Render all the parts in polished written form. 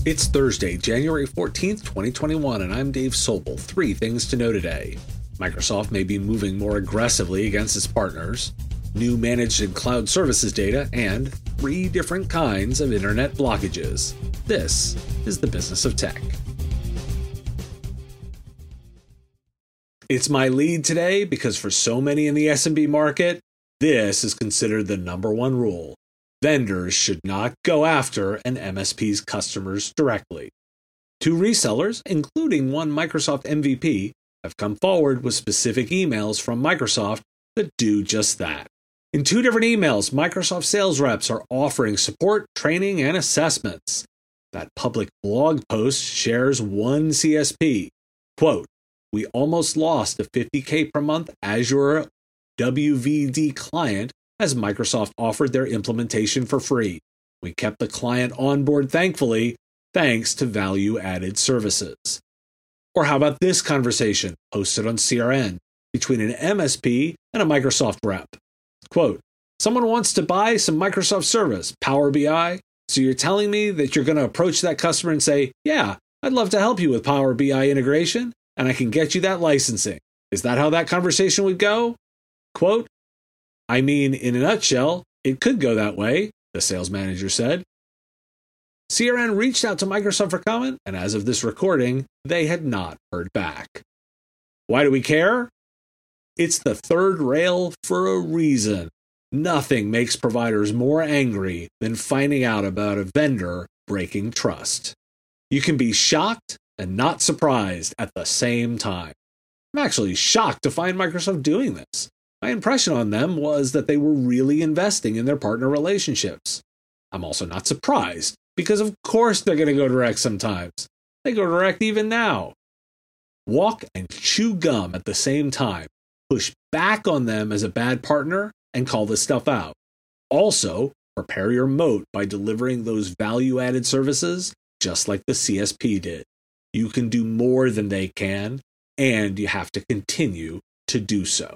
It's Thursday, January 14th, 2021, and I'm Dave Sobel. 3 things to know today. Microsoft may be moving more aggressively against its partners, new managed and cloud services data, and 3 different kinds of internet blockages. This is the Business of Tech. It's my lead today because for so many in the SMB market, this is considered the number one rule. Vendors should not go after an MSP's customers directly. 2 resellers, including one Microsoft MVP, have come forward with specific emails from Microsoft that do just that. In 2 different emails, Microsoft sales reps are offering support, training, and assessments. That public blog post shares one CSP. Quote, "We almost lost a $50K per month Azure WVD client as Microsoft offered their implementation for free. We kept the client on board thankfully, thanks to value-added services." Or how about this conversation posted on CRN between an MSP and a Microsoft rep? Quote, "Someone wants to buy some Microsoft service, Power BI, so you're telling me that you're going to approach that customer and say, yeah, I'd love to help you with Power BI integration, and I can get you that licensing. Is that how that conversation would go?" Quote, "I mean, in a nutshell, it could go that way," the sales manager said. CRN reached out to Microsoft for comment, and as of this recording, they had not heard back. Why do we care? It's the third rail for a reason. Nothing makes providers more angry than finding out about a vendor breaking trust. You can be shocked and not surprised at the same time. I'm actually shocked to find Microsoft doing this. My impression on them was that they were really investing in their partner relationships. I'm also not surprised, because of course they're going to go direct sometimes. They go direct even now. Walk and chew gum at the same time. Push back on them as a bad partner and call this stuff out. Also, prepare your moat by delivering those value-added services just like the CSP did. You can do more than they can, and you have to continue to do so.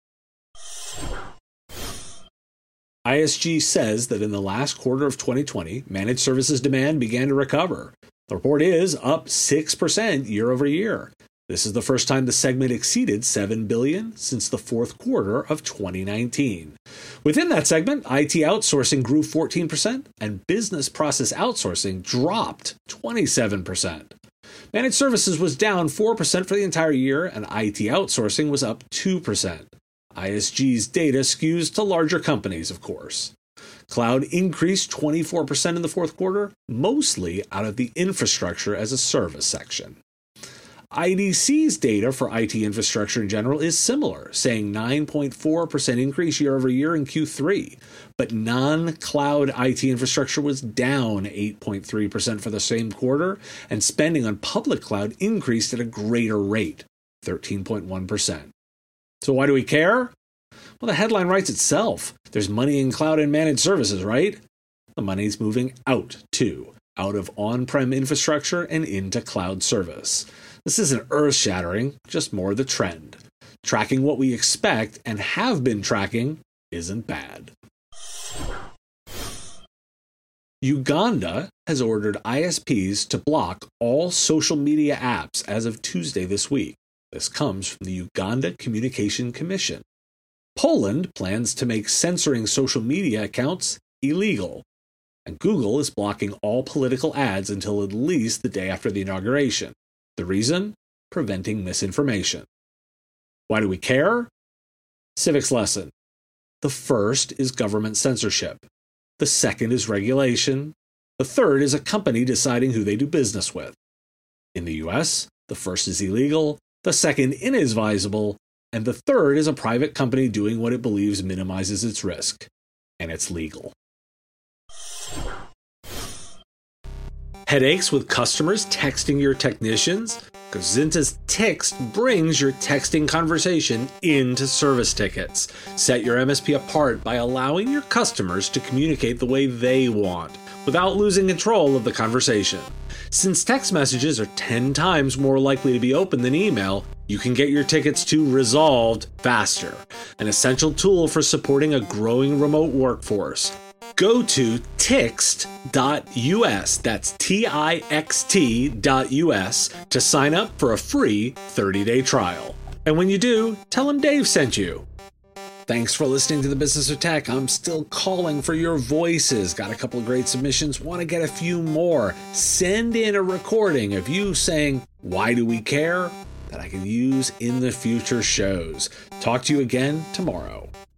ISG says that in the last quarter of 2020, managed services demand began to recover. The report is up 6% year over year. This is the first time the segment exceeded $7 billion since the fourth quarter of 2019. Within that segment, IT outsourcing grew 14% and business process outsourcing dropped 27%. Managed services was down 4% for the entire year, and IT outsourcing was up 2%. ISG's data skews to larger companies, of course. Cloud increased 24% in the fourth quarter, mostly out of the infrastructure as a service section. IDC's data for IT infrastructure in general is similar, saying 9.4% increase year over year in Q3, but non-cloud IT infrastructure was down 8.3% for the same quarter, and spending on public cloud increased at a greater rate, 13.1%. So why do we care? Well, the headline writes itself. There's money in cloud and managed services, right? The money's moving out, too, out of on-prem infrastructure and into cloud service. This isn't earth-shattering, just more the trend. Tracking what we expect and have been tracking isn't bad. Uganda has ordered ISPs to block all social media apps as of Tuesday this week. This comes from the Uganda Communication Commission. Poland plans to make censoring social media accounts illegal. And Google is blocking all political ads until at least the day after the inauguration. The reason? Preventing misinformation. Why do we care? Civics lesson. The first is government censorship. The second is regulation. The third is a company deciding who they do business with. In the US, the first is illegal, the second inadvisable, and the third is a private company doing what it believes minimizes its risk. And it's legal. Headaches with customers texting your technicians? Gazinta's Text brings your texting conversation into service tickets. Set your MSP apart by allowing your customers to communicate the way they want, without losing control of the conversation. Since text messages are 10 times more likely to be open than email, you can get your tickets to resolved faster, an essential tool for supporting a growing remote workforce. Go to Tixt.us, that's TIXT.us, to sign up for a free 30-day trial. And when you do, tell them Dave sent you. Thanks for listening to The Business of Tech. I'm still calling for your voices. Got a couple of great submissions. Want to get a few more. Send in a recording of you saying, "Why do we care?" that I can use in the future shows. Talk to you again tomorrow.